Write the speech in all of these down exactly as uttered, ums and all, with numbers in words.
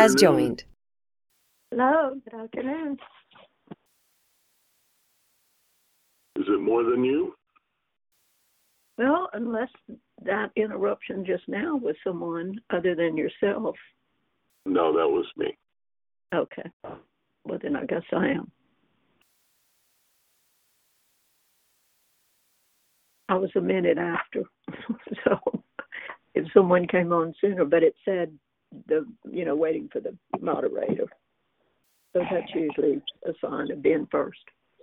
has joined. Hello, good afternoon. Is it more than you? Well, unless that interruption just now was someone other than yourself. No, that was me. Okay. Well, then I guess I am. I was a minute after. So if someone came on sooner, but it said, the you know, waiting for the moderator. So that's usually a sign of being first.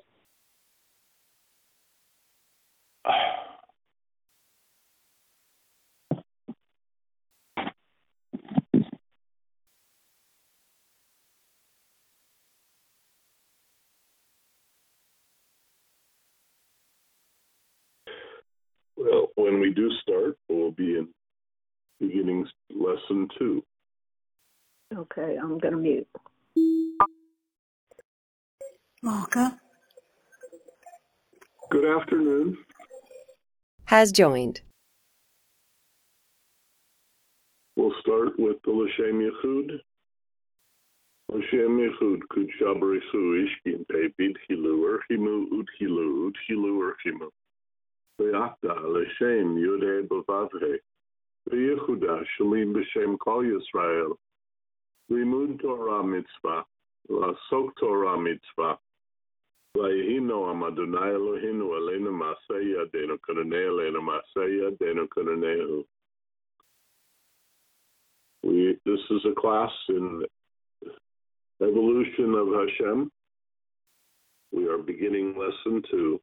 Well, when we do start, we'll be in beginning lesson two. Okay, I'm going to mute. Marker. Good afternoon. Has joined. We'll start with the L'Shem Yichud. L'Shem Yichud, Kud Shabarichu, Ishkin, Pepid, Hilu, Urchimu, Udhilu, Udhilu, Urchimu. V'yachda, L'Shem, Yodeh, Bavavhe. V'yichuda, Shalim, B'Shem, Kol Yisrael. Limud Torah Mitzvah. Lasok Torah Mitzvah. Vayihino Am Adonai Eloheinu Aleinu Masei Yadenu Kananei Aleinu Masei Yadenu Kananehu. We this is a class in evolution of Hashem. We are beginning lesson two.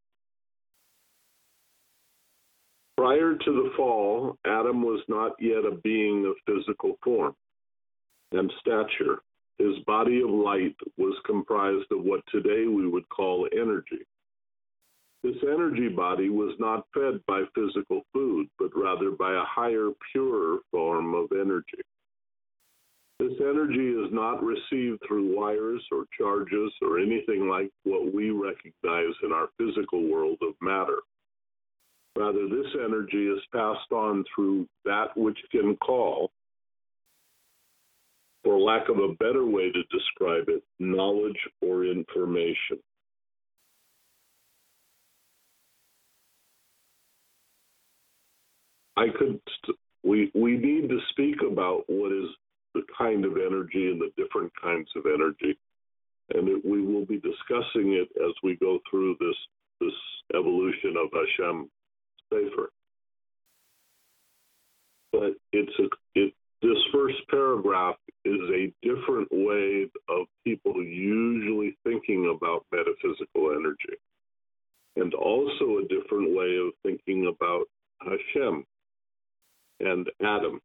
Prior to the fall, Adam was not yet a being of physical form and stature. His body of light was comprised of what today we would call energy. This energy body was not fed by physical food, but rather by a higher, purer form of energy. This energy is not received through wires or charges or anything like what we recognize in our physical world of matter. Rather, this energy is passed on through that which can call, for lack of a better way to describe it, knowledge or information. I could, st- we, we need to speak about what is the kind of energy and the different kinds of energy. And it, we will be discussing it as we go through this, this evolution of Hashem Sefer. But it's a, it, this first paragraph is a different way of people usually thinking about metaphysical energy, and also a different way of thinking about Hashem and Adam.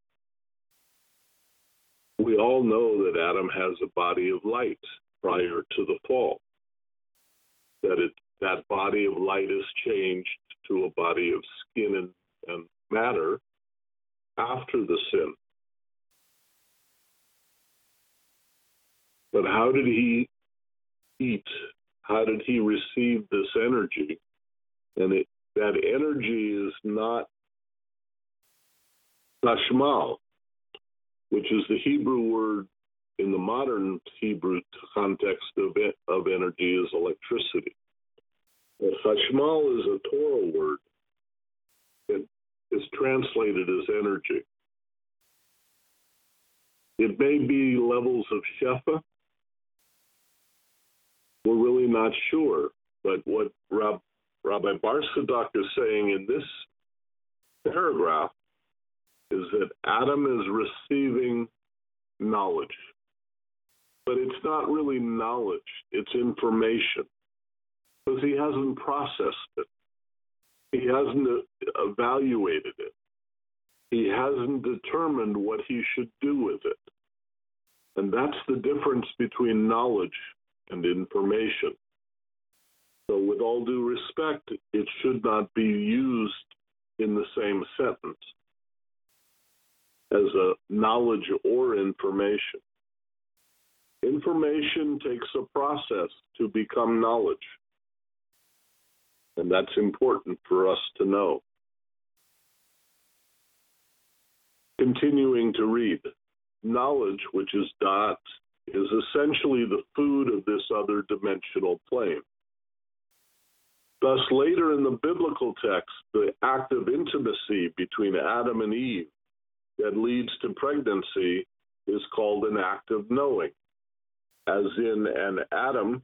We all know that Adam has a body of light prior to the fall, that it, that body of light is changed to a body of skin and, and matter after the sin. But how did he eat? How did he receive this energy? And it, that energy is not tashmal, which is the Hebrew word in the modern Hebrew context of, of energy is electricity. But chashmal is a Torah word. It is translated as energy. It may be levels of shefa. We're really not sure, but what Rab, Rabbi Bar Sadak is saying in this paragraph is that Adam is receiving knowledge, but it's not really knowledge, it's information, because he hasn't processed it. He hasn't evaluated it. He hasn't determined what he should do with it. And that's the difference between knowledge and information. So with all due respect, it should not be used in the same sentence as a knowledge or information. Information takes a process to become knowledge. And that's important for us to know. Continuing to read. knowledge, which is dot, is essentially the food of this other dimensional plane. Thus, later in the biblical text, the act of intimacy between Adam and Eve that leads to pregnancy is called an act of knowing, as in an Adam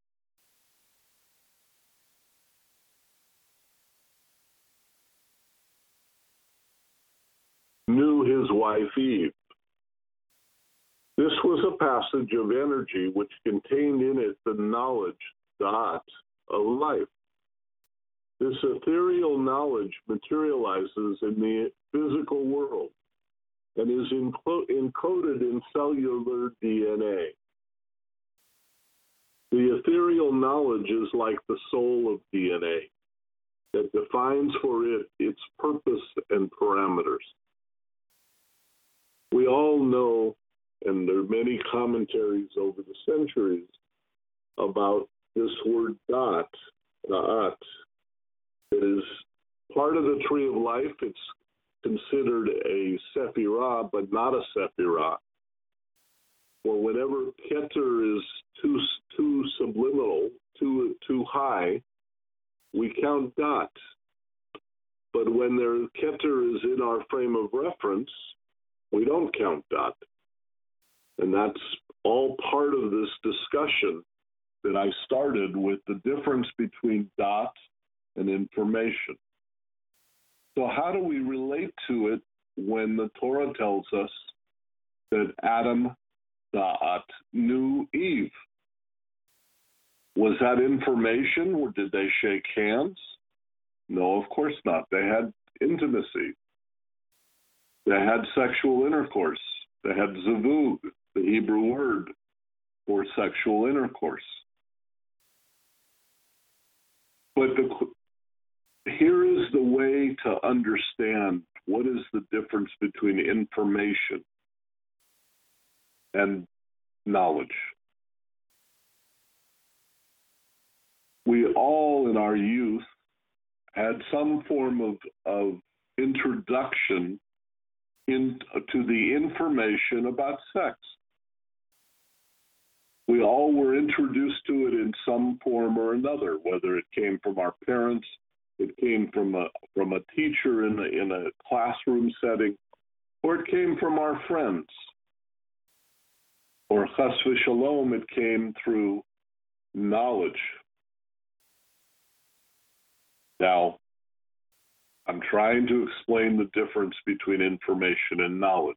knew his wife Eve. This was a passage of energy which contained in it the knowledge, dot, of life. This ethereal knowledge materializes in the physical world and is enclo- encoded in cellular D N A. The ethereal knowledge is like the soul of D N A that defines for it its purpose and parameters. We all know, and there are many commentaries over the centuries about this word dot, da'at. It is part of the tree of life. It's considered a sephirah, but not a sephirah. Or whenever keter is too too subliminal, too too high, we count dot. But when their keter is in our frame of reference, we don't count dot. And that's all part of this discussion that I started with the difference between dot and information. So how do we relate to it when the Torah tells us that Adam, da'at, knew Eve? Was that information, or did they shake hands? No, of course not. They had intimacy. They had sexual intercourse. They had zavug, the Hebrew word for sexual intercourse. But the, here is the way to understand what is the difference between information and knowledge. We all in our youth had some form of, of introduction in, to the information about sex. We all were introduced to it in some form or another, whether it came from our parents, it came from a from a teacher in a, in a classroom setting, or it came from our friends. Or chas v'shalom, it came through knowledge. Now, I'm trying to explain the difference between information and knowledge.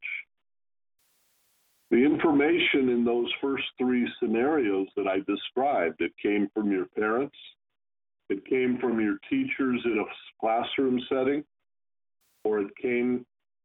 The information in those first three scenarios that I described, it came from your parents, it came from your teachers in a classroom setting, or it came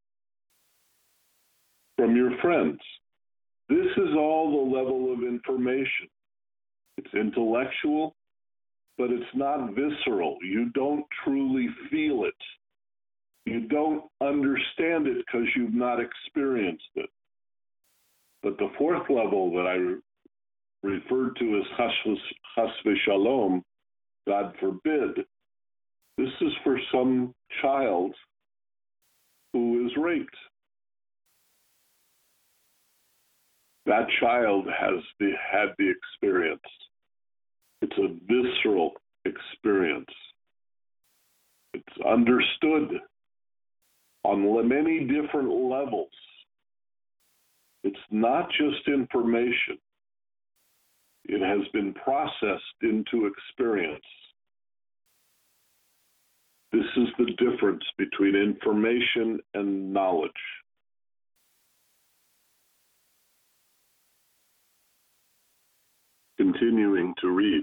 from your friends. This is all the level of information. It's intellectual, but it's not visceral. You don't truly feel it. You don't understand it because you've not experienced it. But the fourth level that I re- referred to as chas v'shalom, God forbid, this is for some child who is raped. That child has the, had the experience. It's a visceral experience. It's understood on many different levels. It's not just information. It has been processed into experience. This is the difference between information and knowledge. Continuing to read.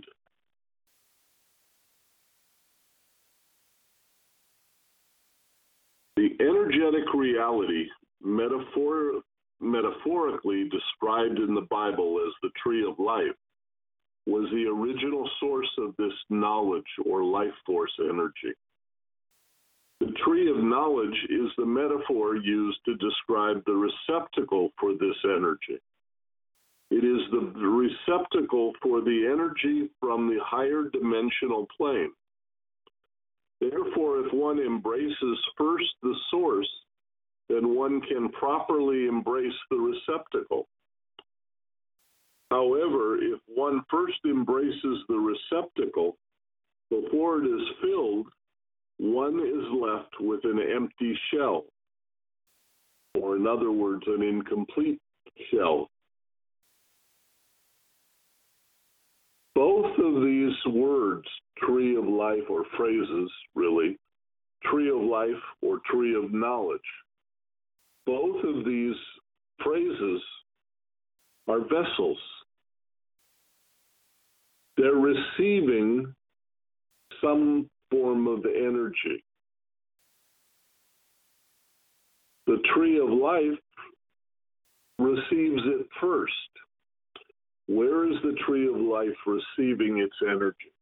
The energetic reality, metaphor, metaphorically described in the Bible as the tree of life, was the original source of this knowledge or life force energy. The tree of knowledge is the metaphor used to describe the receptacle for this energy. It is the receptacle for the energy from the higher dimensional plane. Therefore, if one embraces first the source, then one can properly embrace the receptacle. However, if one first embraces the receptacle before it is filled, one is left with an empty shell, or in other words, an incomplete shell. Both of these words, tree of life, or phrases, really, tree of life or tree of knowledge, both of these phrases are vessels. They're receiving some form of energy. The tree of life receives it first. Where is the tree of life receiving its energy?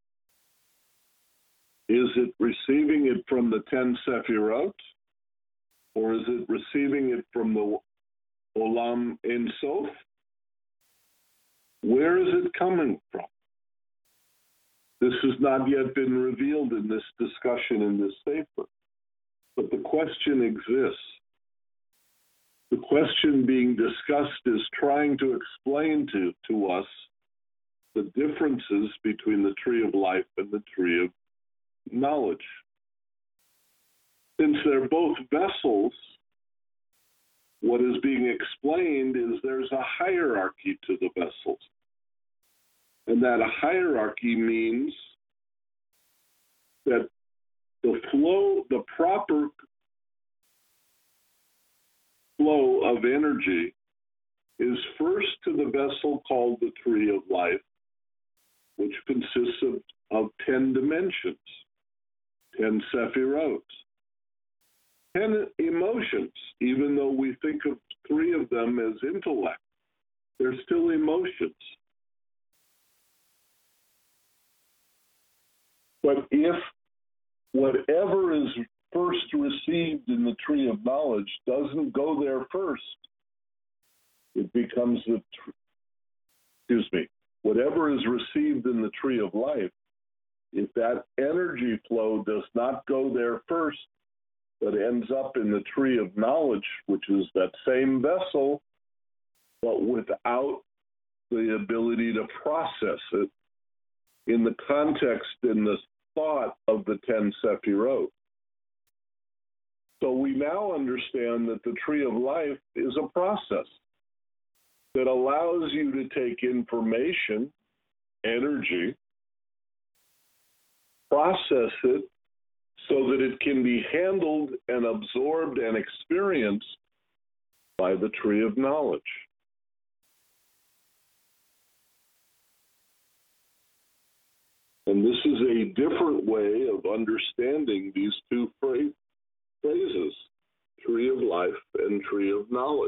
Is it receiving it from the ten Sephirot? Or is it receiving it from the Olam Ein Sof? Where is it coming from? This has not yet been revealed in this discussion in this paper, but the question exists. The question being discussed is trying to explain to, to us the differences between the tree of life and the tree of knowledge. Since they're both vessels, what is being explained is there's a hierarchy to the vessels. And that a hierarchy means that the flow, the proper flow of energy is first to the vessel called the tree of life, which consists of, of ten dimensions, ten Sephirot, ten emotions. Even though we think of three of them as intellect, they're still emotions. But if whatever is first received in the tree of knowledge doesn't go there first, it becomes the, tr- excuse me, whatever is received in the tree of life, if that energy flow does not go there first, but ends up in the tree of knowledge, which is that same vessel, but without the ability to process it in the context, in the thought of the ten Sephirot. So we now understand that the tree of life is a process that allows you to take information, energy, process it so that it can be handled and absorbed and experienced by the tree of knowledge. And this is a different way of understanding these two phrases, tree of life and tree of knowledge.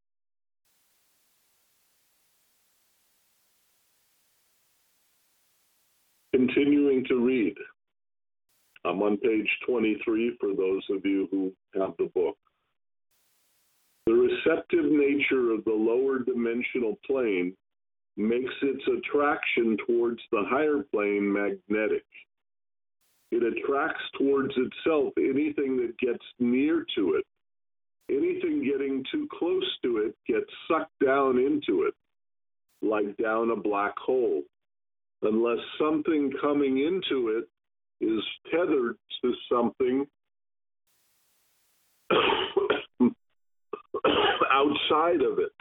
Continuing to read. I'm on page twenty-three for those of you who have the book. The receptive nature of the lower dimensional plane makes its attraction towards the higher plane magnetic. It attracts towards itself anything that gets near to it. Anything getting too close to it gets sucked down into it, like down a black hole, unless something coming into it is tethered to something outside of it.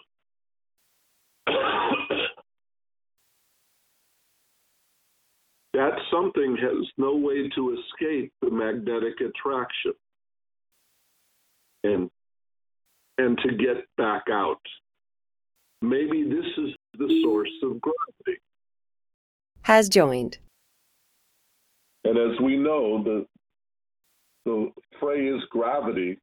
That something has no way to escape the magnetic attraction and and to get back out. Maybe this is the source of gravity. Has joined. And as we know, the the phrase gravity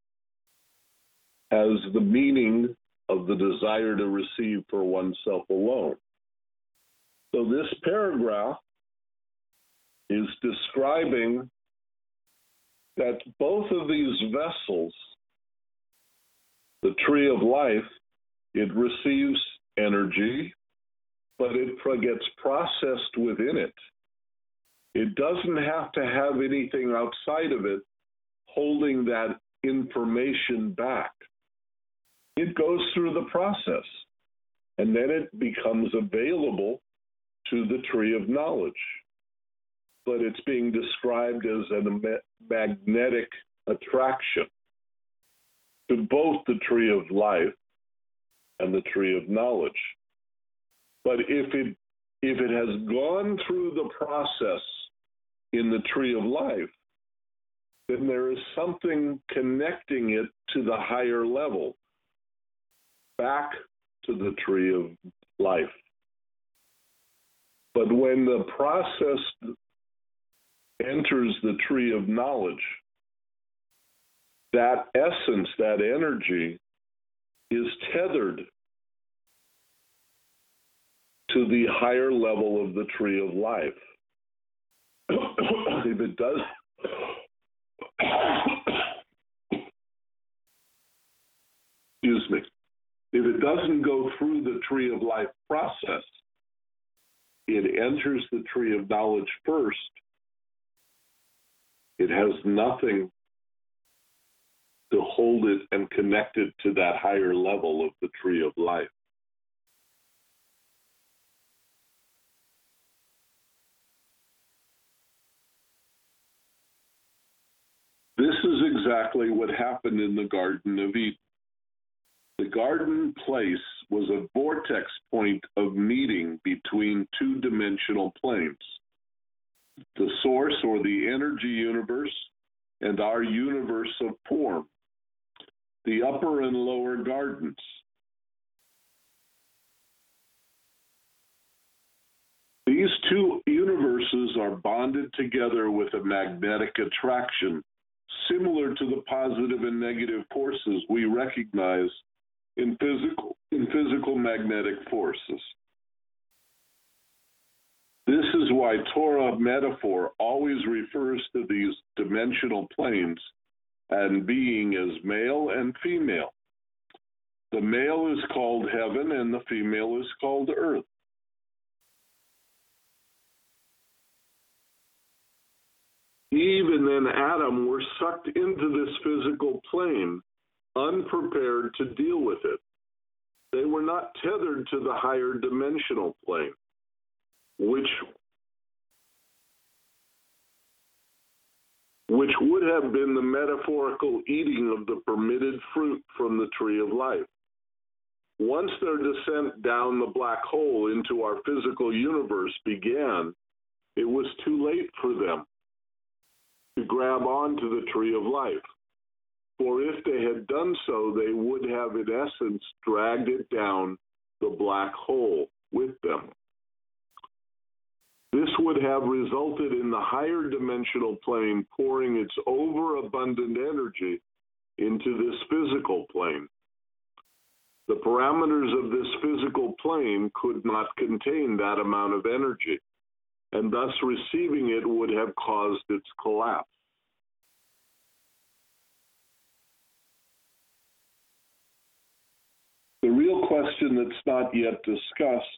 has the meaning of the desire to receive for oneself alone. So this paragraph is describing that both of these vessels, the tree of life, it receives energy, but it gets processed within it. It doesn't have to have anything outside of it holding that information back. It goes through the process, and then it becomes available to the tree of knowledge. But it's being described as a magnetic attraction to both the tree of life and the tree of knowledge. But if it if it has gone through the process in the tree of life, then there is something connecting it to the higher level, back to the tree of life. But when the process enters the tree of knowledge, that essence, that energy, is tethered to the higher level of the tree of life. If it does, excuse me, if it doesn't go through the tree of life process, it enters the tree of knowledge first. It has nothing to hold it and connect it to that higher level of the tree of life. This is exactly what happened in the Garden of Eden. The garden place was a vortex point of meeting between two-dimensional planes, the source or the energy universe and our universe of form, the upper and lower gardens. These two universes are bonded together with a magnetic attraction similar to the positive and negative forces we recognize in physical, in physical magnetic forces. This is why Torah metaphor always refers to these dimensional planes and being as male and female. The male is called heaven and the female is called earth. Eve and then Adam were sucked into this physical plane, unprepared to deal with it. They were not tethered to the higher dimensional plane, which, which would have been the metaphorical eating of the permitted fruit from the tree of life. Once their descent down the black hole into our physical universe began, it was too late for them to grab onto the tree of life. For if they had done so, they would have, in essence, dragged it down the black hole with them. This would have resulted in the higher dimensional plane pouring its overabundant energy into this physical plane. The parameters of this physical plane could not contain that amount of energy, and thus receiving it would have caused its collapse. The real question that's not yet discussed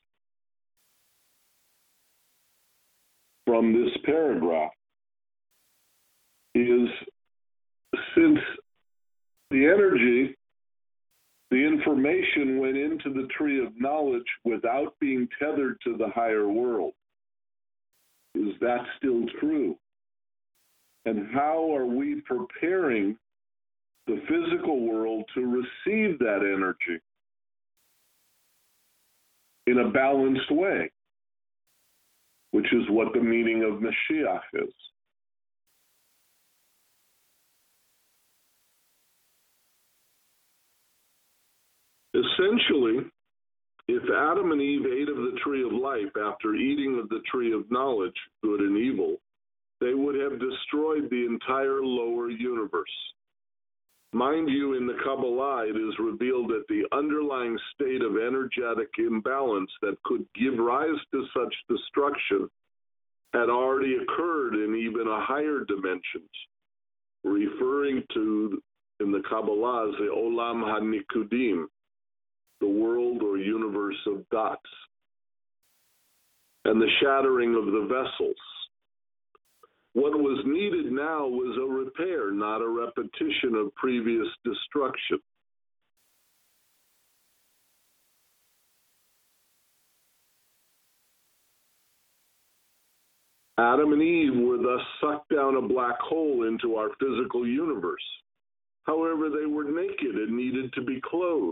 from this paragraph is, since the energy, the information went into the tree of knowledge without being tethered to the higher world, is that still true? And how are we preparing the physical world to receive that energy in a balanced way, which is what the meaning of Mashiach is? Essentially, if Adam and Eve ate of the tree of life after eating of the tree of knowledge, good and evil, they would have destroyed the entire lower universe. Mind you, in the Kabbalah, it is revealed that the underlying state of energetic imbalance that could give rise to such destruction had already occurred in even a higher dimensions, referring to, in the Kabbalah, the Olam HaNikudim, the world or universe of dots, and the shattering of the vessels. What was needed now was a repair, not a repetition of previous destruction. Adam and Eve were thus sucked down a black hole into our physical universe. However, they were naked and needed to be clothed.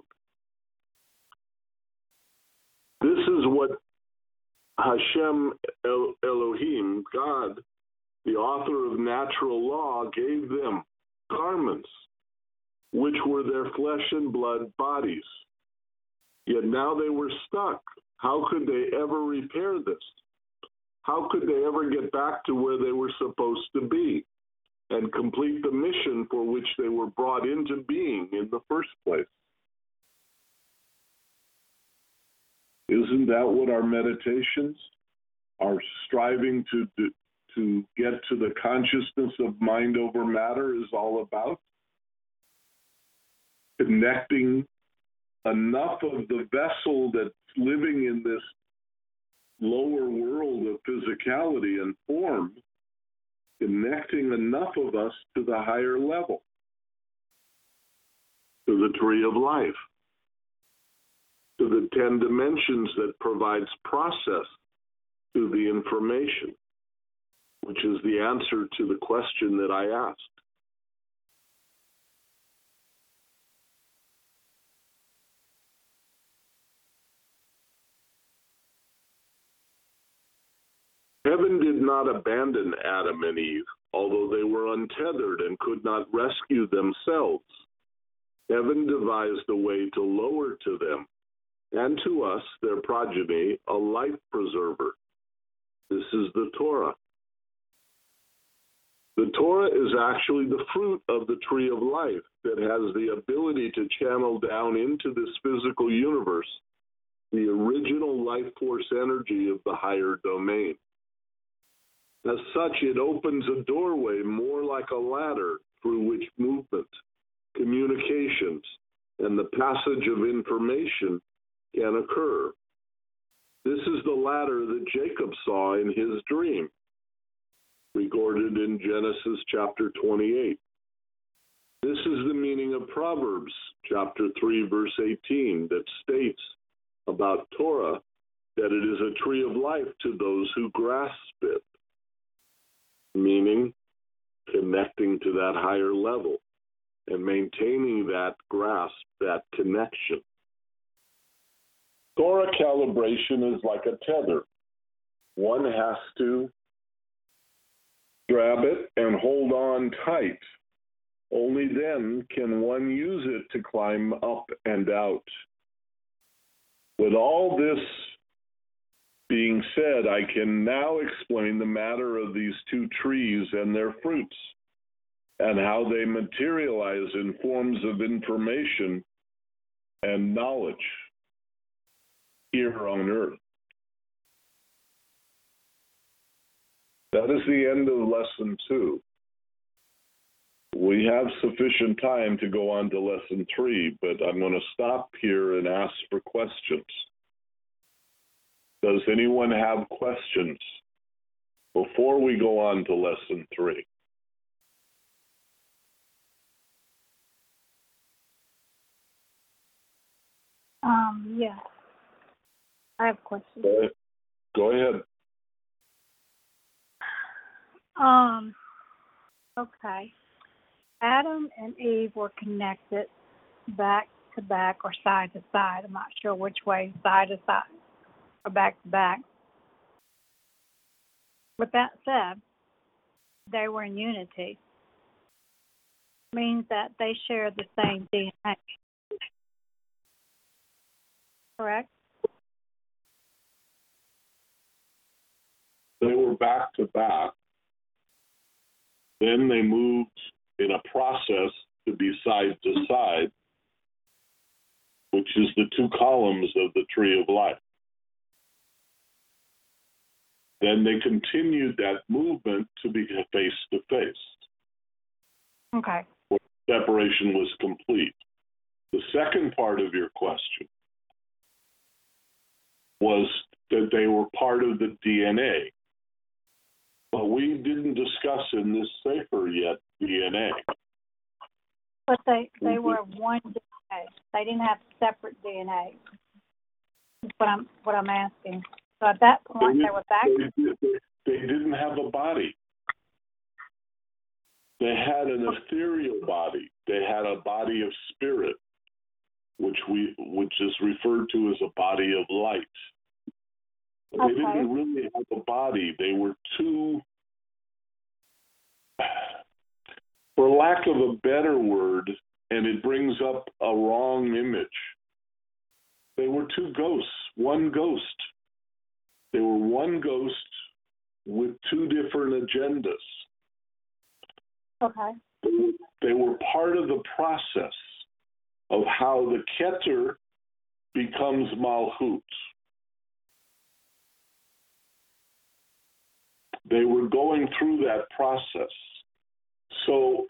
This is what Hashem El- Elohim, God, the author of natural law, gave them, garments, which were their flesh and blood bodies. Yet now they were stuck. How could they ever repair this? How could they ever get back to where they were supposed to be and complete the mission for which they were brought into being in the first place? Isn't that what our meditations, our striving to, to get to the consciousness of mind over matter is all about? Connecting enough of the vessel that's living in this lower world of physicality and form, connecting enough of us to the higher level, to the tree of life, to the ten dimensions that provides process to the information, which is the answer to the question that I asked. Heaven did not abandon Adam and Eve, although they were untethered and could not rescue themselves. Heaven devised a way to lower to them, and to us, their progeny, a life preserver. This is the Torah. The Torah is actually the fruit of the tree of life that has the ability to channel down into this physical universe the original life force energy of the higher domain. As such, it opens a doorway more like a ladder through which movement, communications, and the passage of information can occur. This is the ladder that Jacob saw in his dream, recorded in Genesis chapter twenty-eight. This is the meaning of Proverbs chapter three, verse eighteen, that states about Torah that it is a tree of life to those who grasp it, meaning connecting to that higher level and maintaining that grasp, that connection. Torah calibration is like a tether. One has to grab it and hold on tight. Only then can one use it to climb up and out. With all this being said, I can now explain the matter of these two trees and their fruits, and how they materialize in forms of information and knowledge here on earth. That is the end of lesson two. We have sufficient time to go on to lesson three, but I'm going to stop here and ask for questions. Does anyone have questions before we go on to lesson three? Um, yeah. I have questions. Go ahead. Go ahead. Um, okay. Adam and Eve were connected back to back or side to side. I'm not sure which way, side to side or back to back. With that said, they were in unity. It means that they share the same D N A. Correct? They were back to back. Then they moved in a process to be side to side, which is the two columns of the tree of life. Then they continued that movement to be face to face. Okay. Where separation was complete. The second part of your question was that they were part of the D N A. But we didn't discuss in this Sefer yet D N A. But they, they were one D N A. They didn't have separate D N A. That's what I'm, what I'm asking. So at that point, They, they were back. they, they, they didn't have a body. They had an ethereal body. They had a body of spirit, which we which is referred to as a body of light. They Okay. didn't really have a body. They were two, for lack of a better word, and it brings up a wrong image. They were two ghosts, one ghost. They were one ghost with two different agendas. Okay. They were, they were part of the process of how the Keter becomes Malchut. They were going through that process. So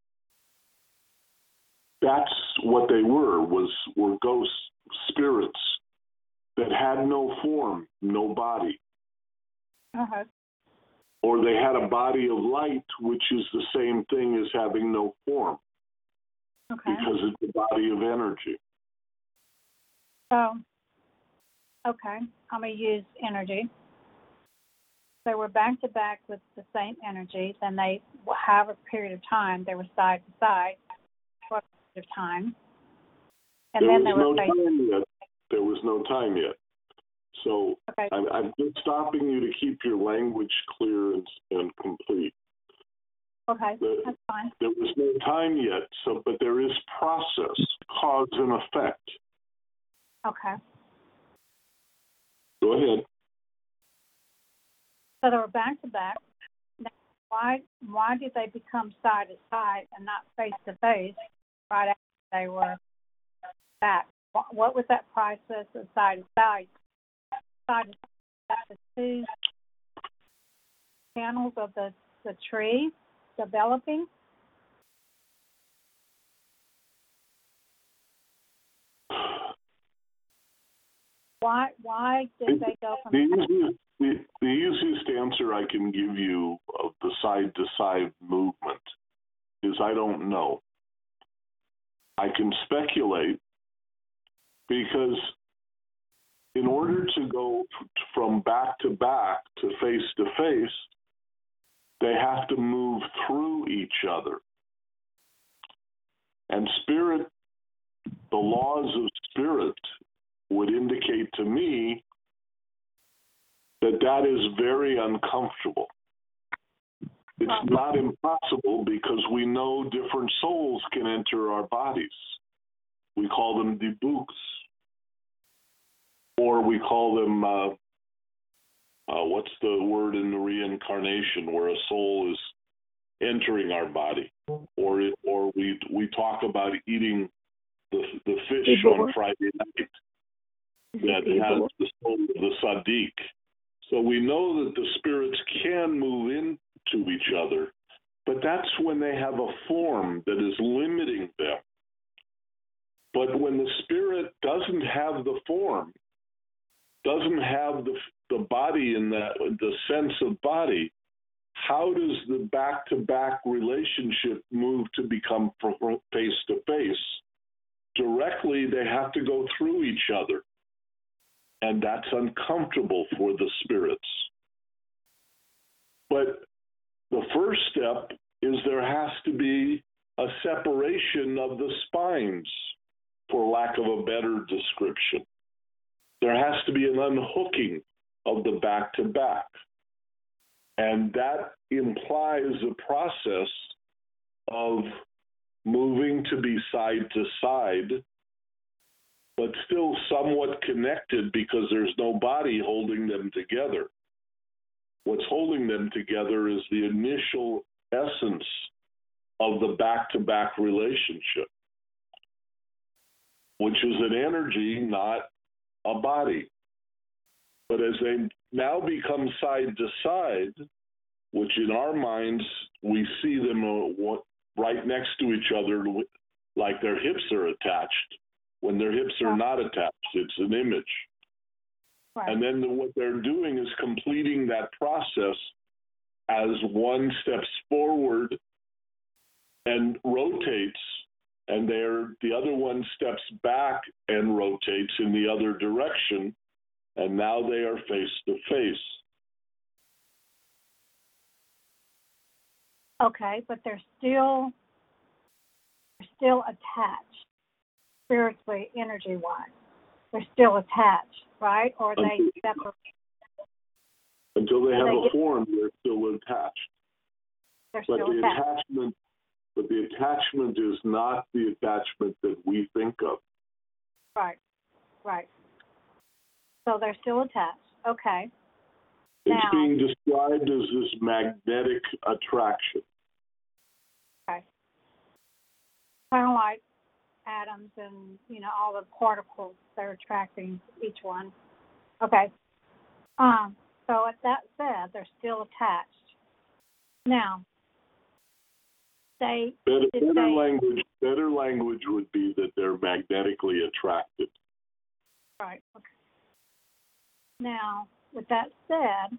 that's what they were, was were ghost spirits that had no form, no body. Uh-huh. Or they had a body of light, which is the same thing as having no form, Okay. because it's a body of energy. So, okay, I'm going to use energy. They were back to back with the same energy. Then they, have a period of time, they were side to side for a period of time. And there then was they were no facing. time yet. There was no time yet. So Okay. I'm, I'm just stopping you to keep your language clear and, and complete. Okay, The- that's fine. There was no time yet, so but there is process, cause and effect. Okay. Go ahead. So they were back to back. Now, why why did they become side to side and not face to face right after they were back? What, what was that process of side to side? Side to side, the two panels of the, the tree developing? Why why did they go from The easiest, the, the easiest answer I can give you of the side-to-side movement is I don't know. I can speculate because in order to go f- from back to back to face to face, they have to move through each other. And spirit, the laws of spirit would indicate to me that that is very uncomfortable. It's not impossible because we know different souls can enter our bodies. We call them debuks, or we call them, uh, uh, what's the word in the reincarnation, where a soul is entering our body, or it, or we we talk about eating the the fish on Friday night that has the soul of the Sadiq. So we know that the spirits can move into each other, but that's when they have a form that is limiting them. But when the spirit doesn't have the form, doesn't have the the body in that, the sense of body, how does the back-to-back relationship move to become face-to-face? Directly, they have to go through each other. And that's uncomfortable for the spirits. But the first step is there has to be a separation of the spines, for lack of a better description. There has to be an unhooking of the back-to-back. And that implies a process of moving to be side to side, but still somewhat connected because there's no body holding them together. What's holding them together is the initial essence of the back-to-back relationship, which is an energy, not a body. But as they now become side to side, which in our minds, we see them uh, right next to each other like their hips are attached. When their hips are not attached, it's an image. Right. And then the, what they're doing is completing that process as one steps forward and rotates, and there the other one steps back and rotates in the other direction, and now they are face to face. Okay, but they're still they're still attached spiritually, energy wise. They're still attached, right? Or are they Until- separate? Until they Are have they a get- form, they're still attached. They're But still the attached. attachment, but the attachment is not the attachment that we think of. Right, right. So they're still attached. Okay. It's Now- being described as this magnetic attraction. Okay. Kind of like atoms and, you know, all the particles they're attracting each one. Okay. Um, so with that said, they're still attached. Now, they Better, did better they language, better language would be that they're magnetically attracted. right. Okay. Now, with that said,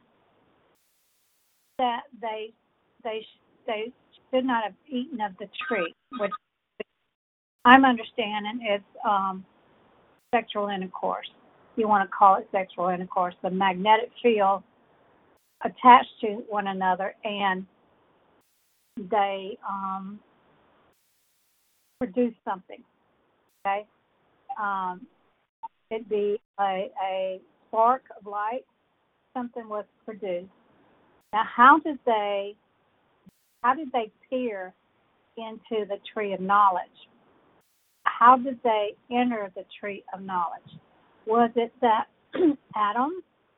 that they they they should not have eaten of the tree, which I'm understanding is um, sexual intercourse. You want to call it sexual intercourse, the magnetic field attached to one another, and they um, produce something. Okay, um, it'd be a, a spark of light. Something was produced. Now, how did they? How did they peer into the tree of knowledge? How did they enter the tree of knowledge? Was it that Adam?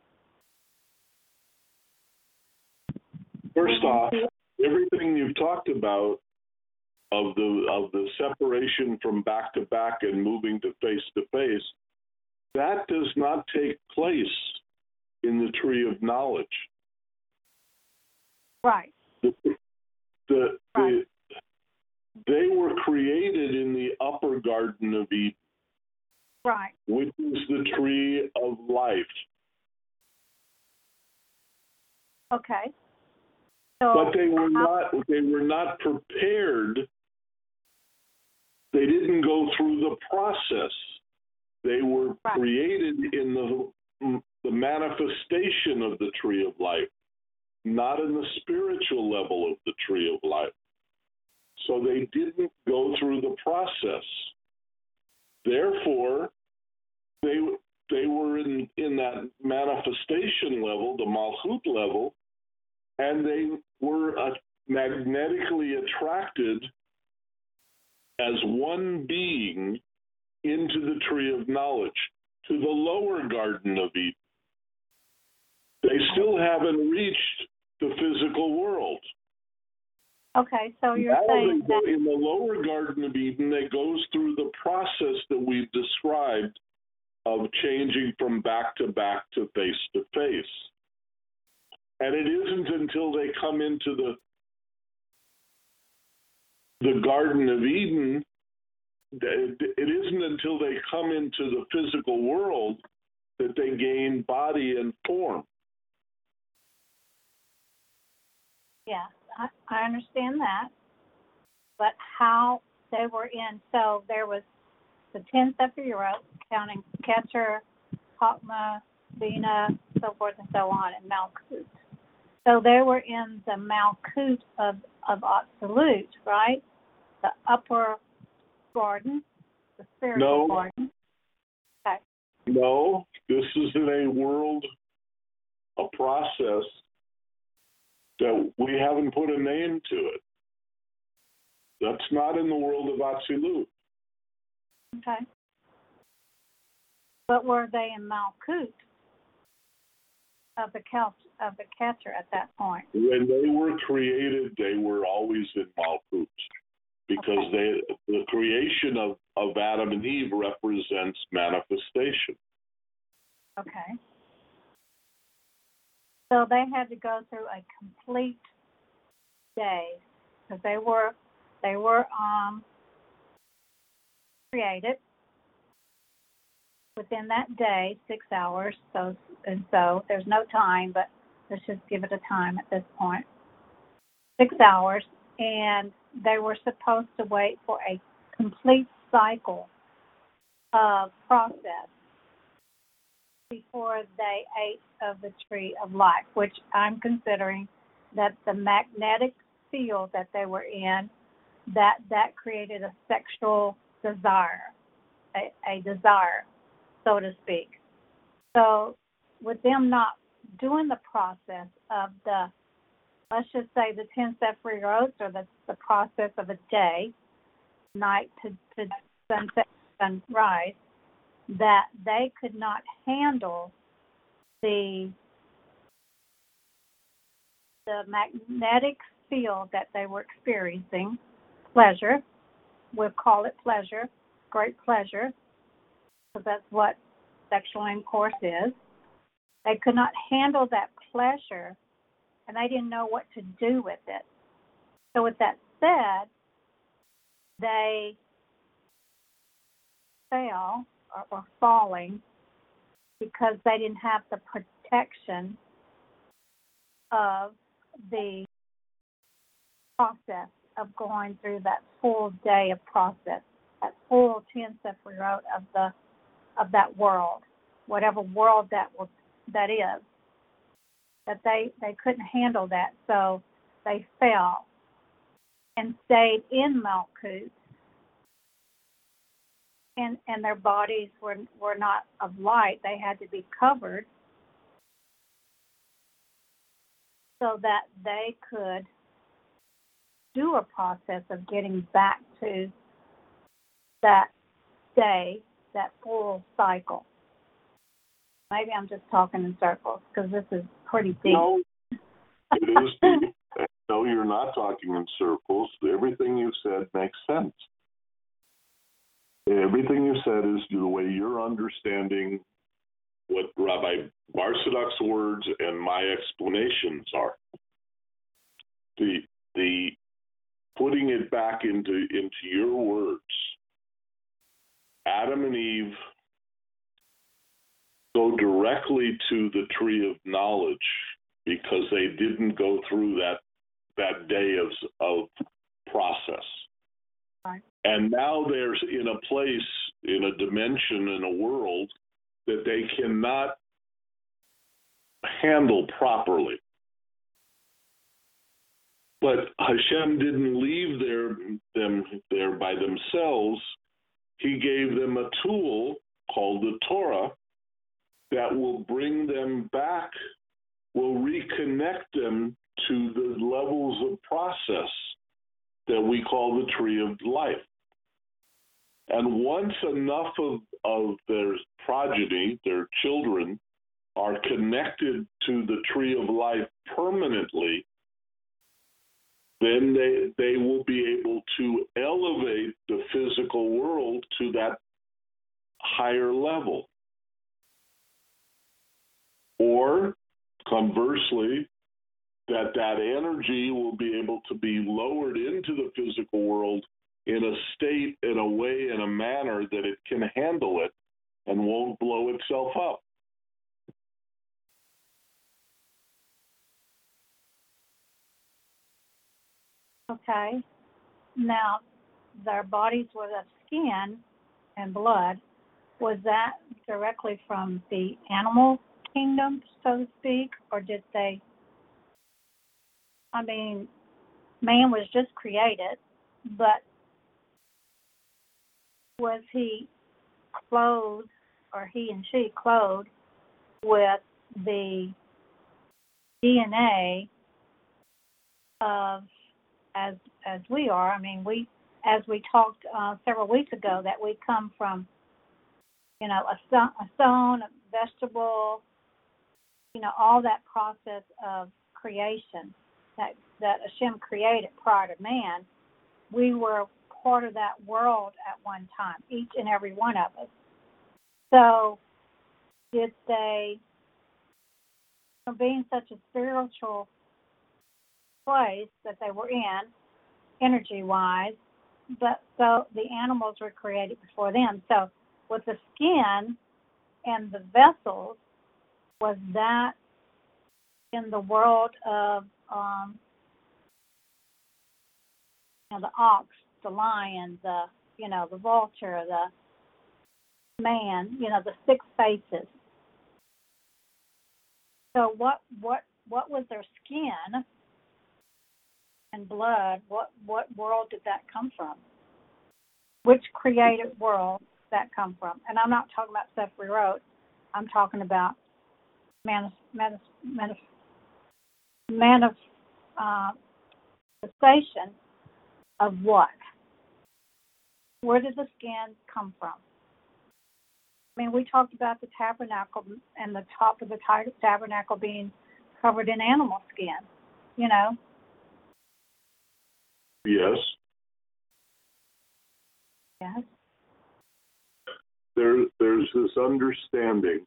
First off, everything you've talked about of the of the separation from back to back and moving to face to face, that does not take place in the tree of knowledge. Right. The, the, Right. the, they were created in the upper Garden of Eden, Right. which is the tree of life. Okay. So, But they were how- not they were not prepared. They didn't go through the process. They were Right. created in the the manifestation of the tree of life, not in the spiritual level of the tree of life. So they didn't go through the process. Therefore, they they were in, in that manifestation level, the Malchut level, and they were uh, magnetically attracted as one being into the tree of knowledge, to the lower Garden of Eden. They still haven't reached the physical world. okay, so you're Now saying they go, that in the lower Garden of Eden, it goes through the process that we've described of changing from back to back to face to face. And it isn't until they come into the the Garden of Eden, it isn't until they come into the physical world that they gain body and form. yeah, I, I understand that. But how they were in, so there was the ten Sephirot, counting Keter, Chokmah, Bina, so forth and so on, and Malkut. So they were in the Malkut of, of Absolute, right? The upper garden, the spiritual No. garden. Okay. No, this is in a world, a process that we haven't put a name to it. That's not in the world of Atzilut. Okay. But were they in Malkut of the Kel- of the Keter at that point? When they were created, they were always in Malchut, because Okay. they the creation of, of Adam and Eve represents manifestation. Okay. So they had to go through a complete day because they were they were um created within that day, six hours. So and so there's no time, but let's just give it a time at this point. six hours, and they were supposed to wait for a complete cycle of process before they ate of the tree of life, which I'm considering that the magnetic field that they were in, that that created a sexual desire, a, a desire, so to speak. So with them not doing the process of the, let's just say the ten Sephiroth, or the, the process of a day, night to, to sunset, sunrise, that they could not handle the the magnetic field that they were experiencing, pleasure, we'll call it pleasure, great pleasure, because that's what sexual intercourse is. They could not handle that pleasure, and they didn't know what to do with it. So with that said, they fell or were falling because they didn't have the protection of the process of going through that full day of process, that full ten Sephiroth of the of that world, whatever world that was that is. That they, they couldn't handle that, so they fell and stayed in Malkuth, and and their bodies were were not of light. They had to be covered so that they could do a process of getting back to that day, that full cycle. Maybe I'm just talking in circles because this is pretty deep. No, it is deep. No, you're not talking in circles. Everything you said makes sense. Everything you said is the way you're understanding what Rabbi Barsaduk's words and my explanations are. The the putting it back into into your words. Adam and Eve go directly to the tree of knowledge because they didn't go through that that day of of process. Right. And now they're in a place, in a dimension, in a world that they cannot handle properly. But Hashem didn't leave their, them there by themselves. He gave them a tool called the Torah that will bring them back, will reconnect them to the levels of process that we call the tree of life. And once enough of, of their progeny, their children, are connected to the tree of life permanently, then they they will be able to elevate the physical world to that higher level. Or, conversely, that that energy will be able to be lowered into the physical world in a state, in a way, in a manner that it can handle it and won't blow itself up. Okay. Now, their bodies were of skin and blood. Was that directly from the animal kingdom, so to speak, or did they? I mean, man was just created, but was he clothed, or he and she clothed with the D N A of as as we are? I mean, we, as we talked uh, several weeks ago, that we come from, you know, a stone, a stone, a vegetable, you know, all that process of creation that that Hashem created prior to man. We were part of that world at one time, each and every one of us. So did they, being such a spiritual place that they were in, energy-wise, but so the animals were created before them. So with the skin and the vessels, was that in the world of um, know, the ox, the lion, the, you know, the vulture, the man, you know, the six faces. So what, what, what was their skin and blood? What, what world did that come from? Which created world did that come from? And I'm not talking about stuff we wrote. I'm talking about manis, manis, manis, manifestation of what? Where did the skin come from? I mean, we talked about the tabernacle and the top of the tabernacle being covered in animal skin, you know? Yes. Yes. There, there's this understanding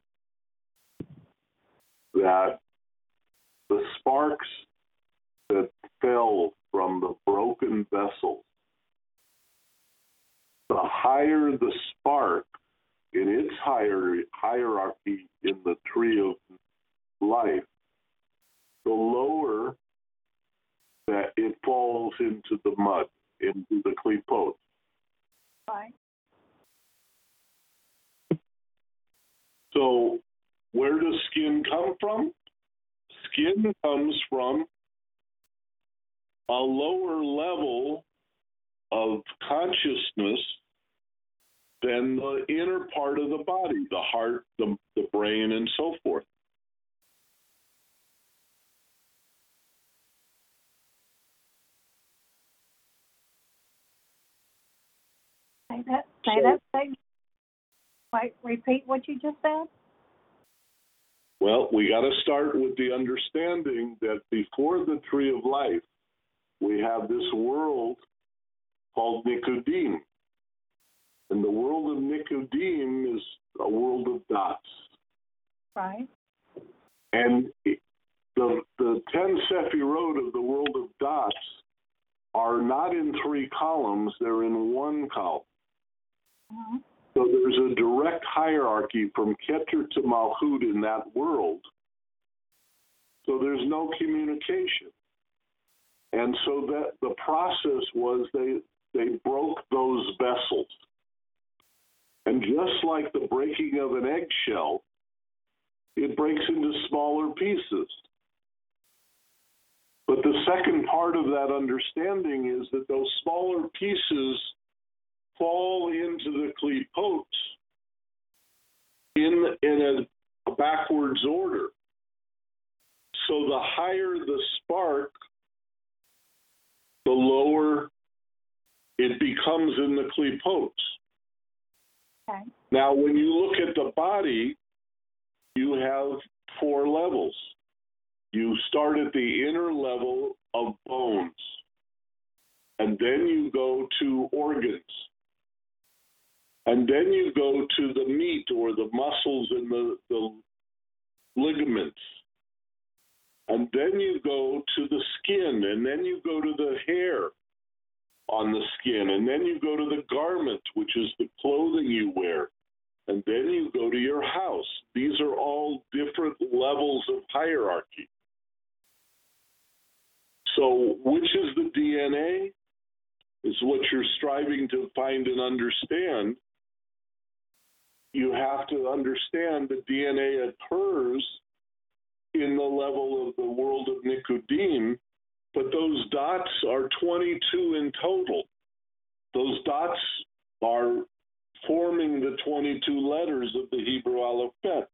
that the sparks that fell from the broken vessel, the higher the spark in its higher hierarchy in the tree of life, the lower that it falls into the mud, into the klipot. Right. So where does skin come from? Skin comes from a lower level of consciousness than the inner part of the body, the heart, the, the brain, and so forth. Say that. Say So, that. Say. Wait. Repeat what you just said. well, we got to start with the understanding that before the tree of life, we have this world called Nikodim. And the world of Nikodim is a world of dots. Right. And it, the, the ten Sephirot of the world of dots are not in three columns, they're in one column. Mm-hmm. So there's a direct hierarchy from Keter to Malchut in that world. So there's no communication. And so that the process was they they broke those vessels. And just like the breaking of an eggshell, it breaks into smaller pieces. But the second part of that understanding is that those smaller pieces fall into the klipot in, in a, a backwards order. So the higher the spark, the lower it becomes in the klipot. Okay. Now, when you look at the body, you have four levels. You start at the inner level of bones, and then you go to organs, and then you go to the meat or the muscles and the, the ligaments, and then you go to the skin, and then you go to the hair on the skin, and then you go to the garment, which is the clothing you wear, and then you go to your house. These are all different levels of hierarchy. So which is the D N A is what you're striving to find and understand. You have to understand that D N A occurs in the level of the world of Nikodim, but those dots are twenty-two in total. Those dots are forming the twenty-two letters of the Hebrew alphabet.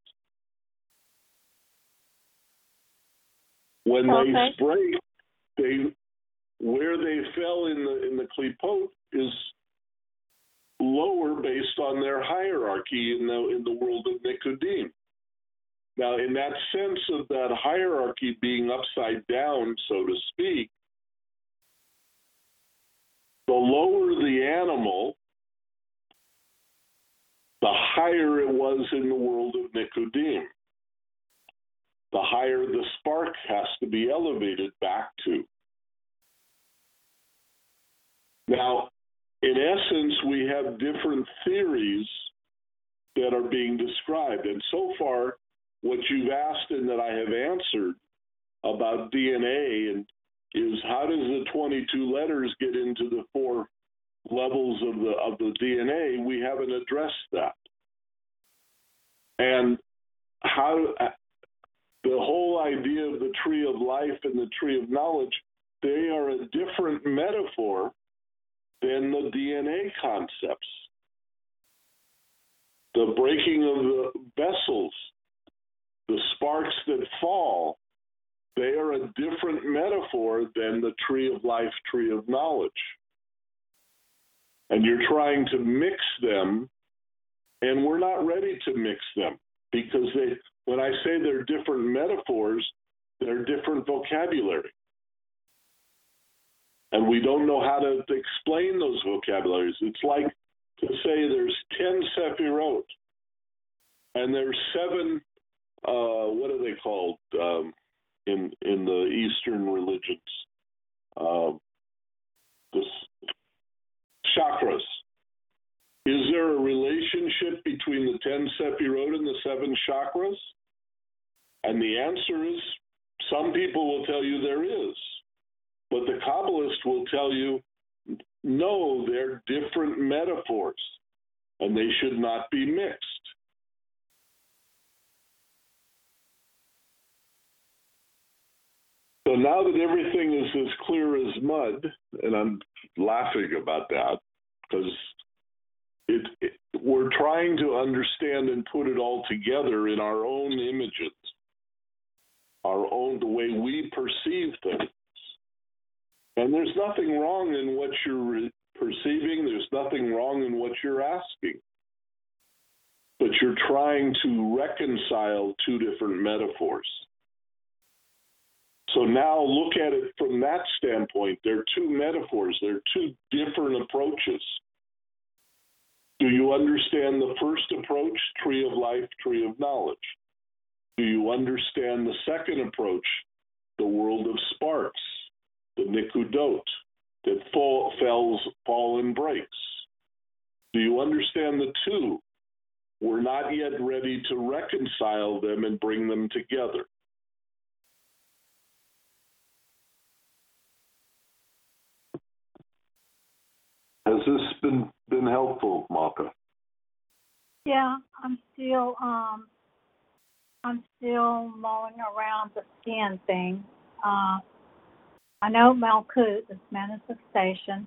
When Okay. they break, they where they fell in the in the klipot is lower based on their hierarchy in the in the world of Nikodim. Now, in that sense of that hierarchy being upside down, so to speak, the lower the animal, the higher it was in the world of Nikodim. The higher the spark has to be elevated back to. Now, in essence, we have different theories that are being described. And so far, what you've asked and that I have answered about D N A and is how does the twenty-two letters get into the four levels of the of the D N A? We haven't addressed that. And how the whole idea of the tree of life and the tree of knowledge, they are a different metaphor than the D N A concepts. The breaking of the vessels, the sparks that fall, they are a different metaphor than the tree of life, tree of knowledge. And you're trying to mix them, and we're not ready to mix them because they, when I say they're different metaphors, they're different vocabulary. And we don't know how to explain those vocabularies. It's like to say there's ten Sephirot, and there's seven, uh, what are they called um, in in the Eastern religions? Uh, the chakras. Is there a relationship between the ten Sephirot and the seven chakras? And the answer is, some people will tell you there is. But the Kabbalist will tell you, no, they're different metaphors, and they should not be mixed. So now that everything is as clear as mud, and I'm laughing about that, because it, it, we're trying to understand and put it all together in our own images, our own, the way we perceive things. And there's nothing wrong in what you're re- perceiving. There's nothing wrong in what you're asking. But you're trying to reconcile two different metaphors. So now look at it from that standpoint. There are two metaphors. There are two different approaches. Do you understand the first approach, tree of life, tree of knowledge? Do you understand the second approach, the world of sparks, the nikudot, that fall, fells, fall and breaks? Do you understand the two? We're not yet ready to reconcile them and bring them together. Has this been, been helpful, Malka? Yeah, I'm still um I'm still mulling around the skin thing. Uh, I know Malkut is manifestation.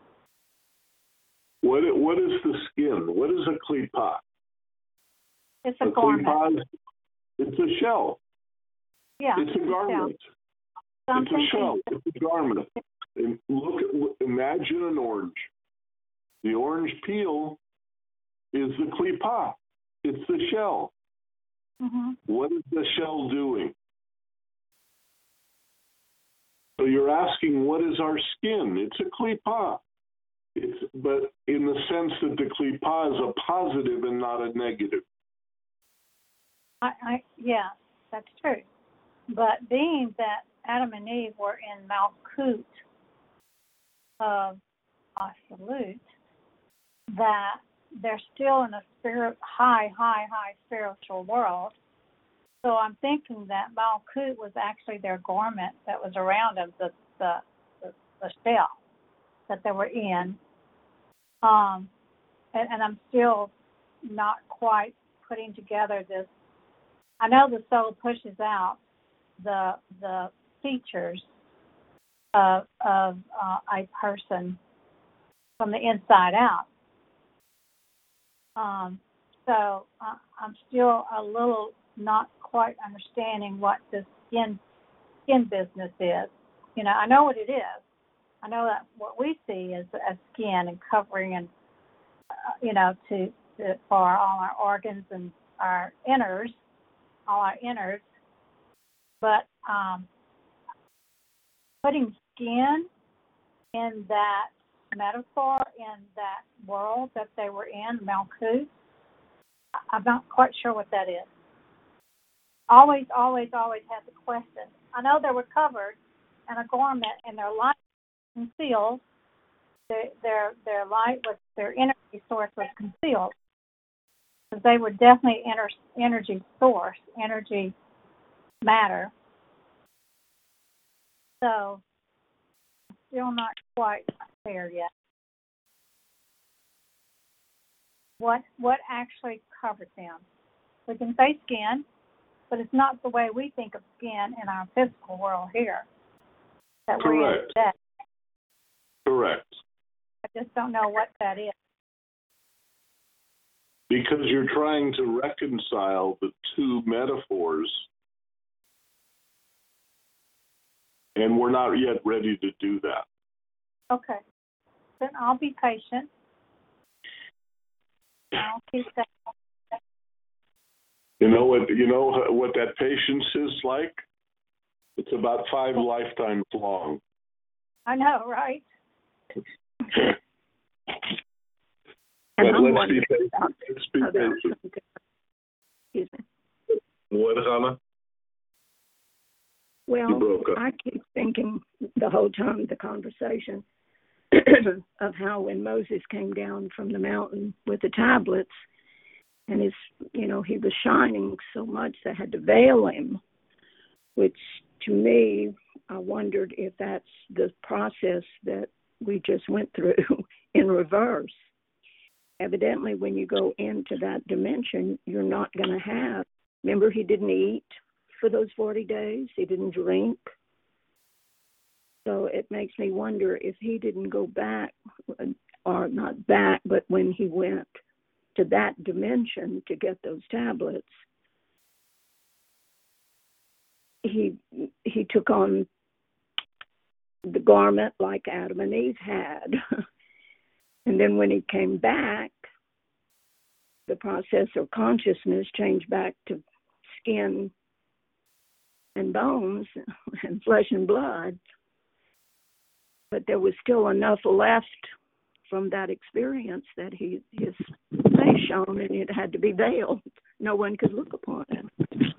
What what is the skin? What is a klipa? It's a, a garment. Klipa is, it's a shell. Yeah, it's a garment. So it's a shell. It's a garment. And look at, imagine an orange. The orange peel is the klipa. It's the shell. Mm-hmm. What is the shell doing? So you're asking, what is our skin? It's a klipa. It's, but in the sense that the klipa is a positive and not a negative. I, I yeah, that's true. But being that Adam and Eve were in Malkut of Absolute, that they're still in a spirit, high, high, high spiritual world. So I'm thinking that Malkut was actually their garment that was around them, the the, the, the shell that they were in. Um, and, and I'm still not quite putting together this. I know the soul pushes out the the features of of uh, a person from the inside out. Um, so uh, I'm still a little not quite understanding what this skin skin business is. You know, I know what it is. I know that what we see is as skin and covering and uh, you know to, to for all our organs and our innards, all our innards. But um, putting skin in that metaphor, in that world that they were in, Malkut, I'm not quite sure what that is. Always, always, always had the question. I know they were covered in a garment and their light concealed. Their, their, their light was, their energy source was concealed. Because they were definitely ener- energy source, energy matter. So still not quite there yet. What what actually covers them? We can say skin, but it's not the way we think of skin in our physical world here. That we're in Correct. today. Correct. I just don't know what that is. Because you're trying to reconcile the two metaphors, and we're not yet ready to do that. Okay. Then I'll be patient. I'll keep that. You know what? You know what that patience is like? It's about five lifetimes long. I know, right? But And I'm let's be wondering patient. about Let's be other, patient. excuse me. What, Hannah? Well, You broke up. I keep thinking the whole time of the conversation of how when Moses came down from the mountain with the tablets, and his, you know, he was shining so much they had to veil him, which to me, I wondered if that's the process that we just went through in reverse. Evidently, when you go into that dimension, you're not going to have. Remember, he didn't eat for those forty days. He didn't drink. So it makes me wonder if he didn't go back, or not back, but when he went to that dimension to get those tablets, he he took on the garment like Adam and Eve had. And then when he came back, the process of consciousness changed back to skin and bones and flesh and blood. But there was still enough left from that experience that he his face shone, and it had to be veiled. No one could look upon it.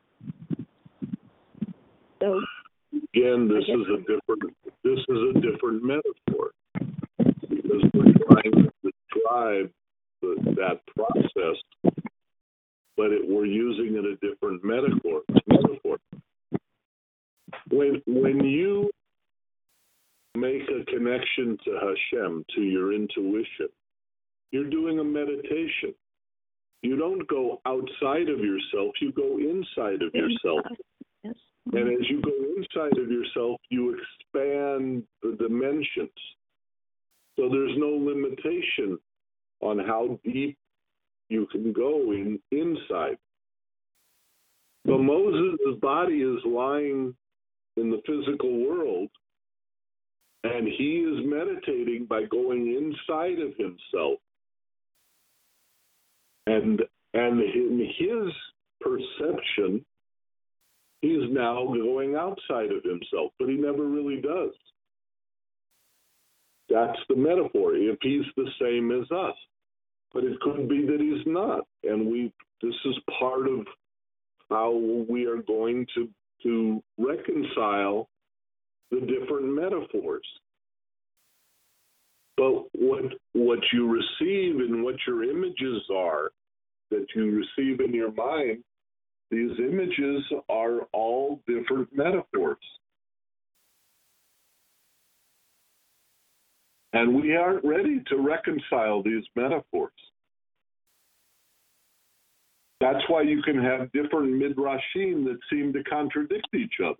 So Again, this is a different. This is a different metaphor because we're trying to describe the, that process, but it, we're using it a different metaphor. Metaphor. When when you make a connection to Hashem, to your intuition, you're doing a meditation. You don't go outside of yourself, you go inside of yourself. yes. And as you go inside of yourself, you expand the dimensions. So there's no limitation on how deep you can go in inside. But Moses' body is lying in the physical world, and he is meditating by going inside of himself. And and in his perception, he's now going outside of himself, but he never really does. That's the metaphor, if he's the same as us. But it could be that he's not. And we this is part of how we are going to, to reconcile the different metaphors. But what what you receive and what your images are that you receive in your mind, these images are all different metaphors. And we aren't ready to reconcile these metaphors. That's why you can have different midrashim that seem to contradict each other.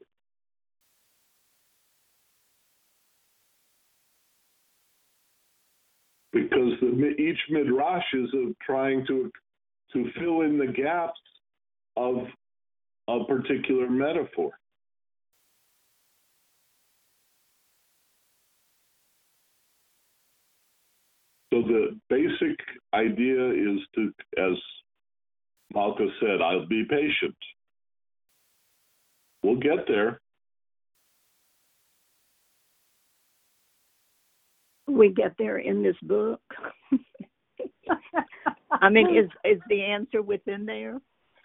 Because the, each midrash is uh, trying to to fill in the gaps of a particular metaphor. So the basic idea is to, as Malka said, I'll be patient. We'll get there. we get there in this book. I mean, is is the answer within there?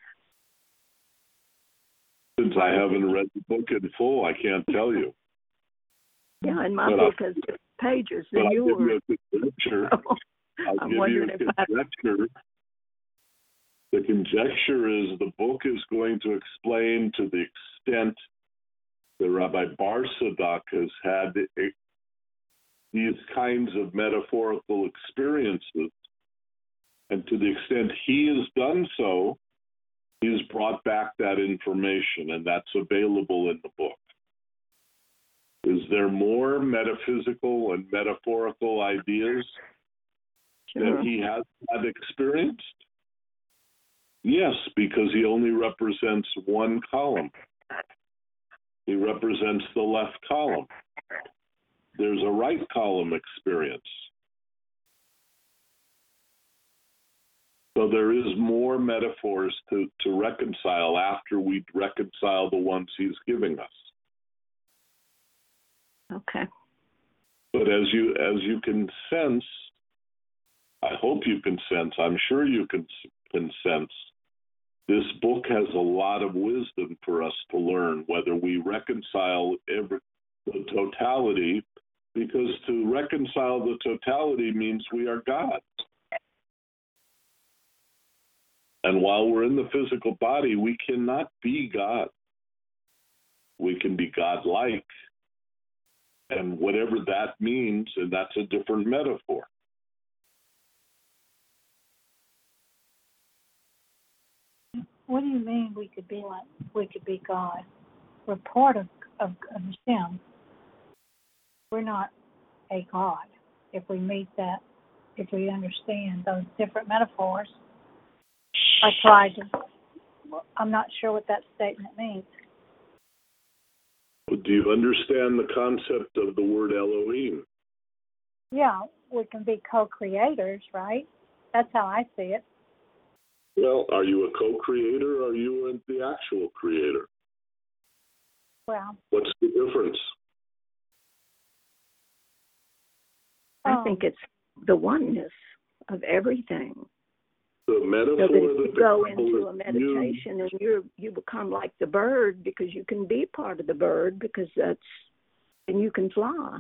Since I haven't read the book in full, I can't tell you. Yeah, and my But book I'll, has different pages but than I'll give yours. you a conjecture. I'll I'm give you wondering a if I... conjecture. The conjecture is the book is going to explain to the extent that Rabbi Bar Sadak has had these kinds of metaphorical experiences. And to the extent he has done so, he has brought back that information, and that's available in the book. Is there more metaphysical and metaphorical ideas Sure. that he has not experienced? Yes, because he only represents one column. He represents the left column. There's a right column experience. So there is more metaphors to, to reconcile after we reconcile the ones he's giving us. Okay. But as you as you can sense, I hope you can sense, I'm sure you can, can sense, this book has a lot of wisdom for us to learn, whether we reconcile every, the totality, because to reconcile the totality means we are God. And while we're in the physical body, we cannot be God. We can be God-like. And whatever that means, and that's a different metaphor. What do you mean we could be like, we could be God? We're part of, of, of Him. We're not a God. If we meet that, if we understand those different metaphors, I tried to, I'm not sure what that statement means. Do you understand the concept of the word Elohim? Yeah, we can be co-creators, right? That's how I see it. Well, are you a co-creator or are you the actual creator? Well, What's the difference? I um, think it's the oneness of everything. The metaphor So that if you that go the Bible into a is meditation and you you become like the bird because you can be part of the bird because that's and you can fly.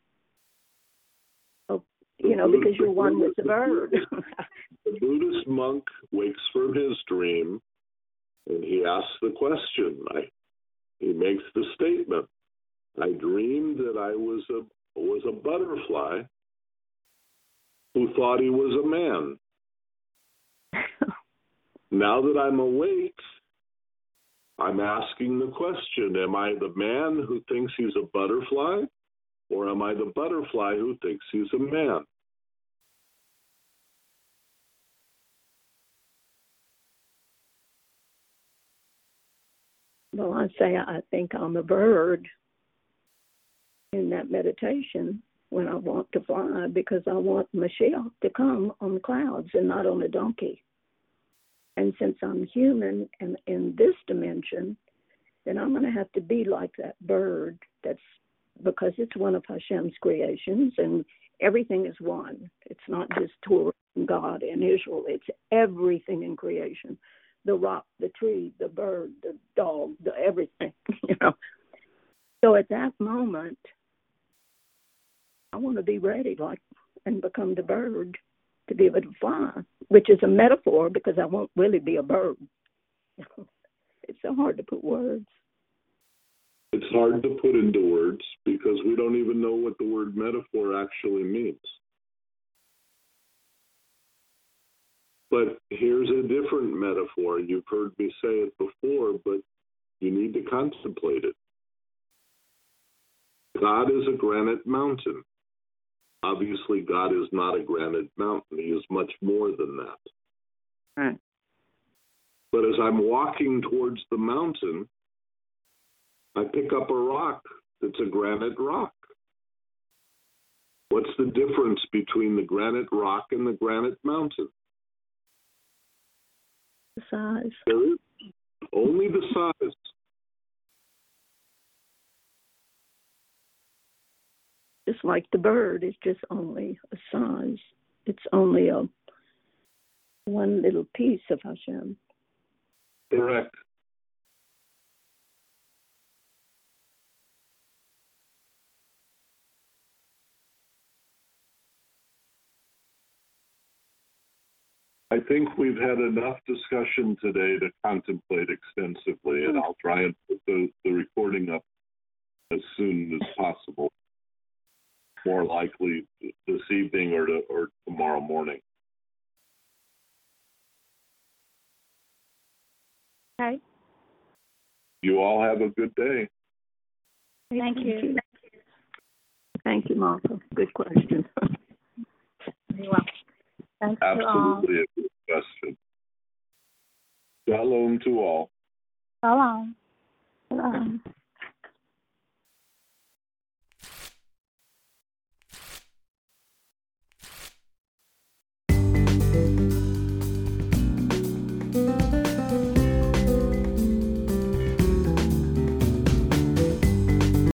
Oh, you know, because you're one with the bird. The Buddhist monk wakes from his dream and he asks the question. I, he makes the statement, I dreamed that I was a was a butterfly who thought he was a man. Now that I'm awake, I'm asking the question, am I the man who thinks he's a butterfly, or am I the butterfly who thinks he's a man? Well, I say I think I'm a bird in that meditation when I want to fly because I want Mashiach to come on clouds and not on a donkey. And since I'm human and in this dimension, then I'm going to have to be like that bird. That's because it's one of Hashem's creations and everything is one. It's not just Torah and God and Israel. It's everything in creation. The rock, the tree, the bird, the dog, the everything, you know. So at that moment, I want to be ready like and become the bird to be able to fly, which is a metaphor because I won't really be a bird. It's so hard to put words. It's hard to put into words because we don't even know what the word metaphor actually means. But here's a different metaphor. You've heard me say it before, but you need to contemplate it. God is a granite mountain. Obviously, God is not a granite mountain. He is much more than that. Right. But as I'm walking towards the mountain, I pick up a rock that's a granite rock. What's the difference between the granite rock and the granite mountain? The size. There is only the size. Just like the bird, it's just only a size. It's only a one little piece of Hashem. Correct. I think we've had enough discussion today to contemplate extensively, and I'll try and put the, the recording up as soon as possible. more likely this evening or to, or tomorrow morning. Okay. You all have a good day. Thank you. Thank you, Martha. Good question. You're welcome. Thanks to all. Absolutely a good question. Shalom to all. So long. Um,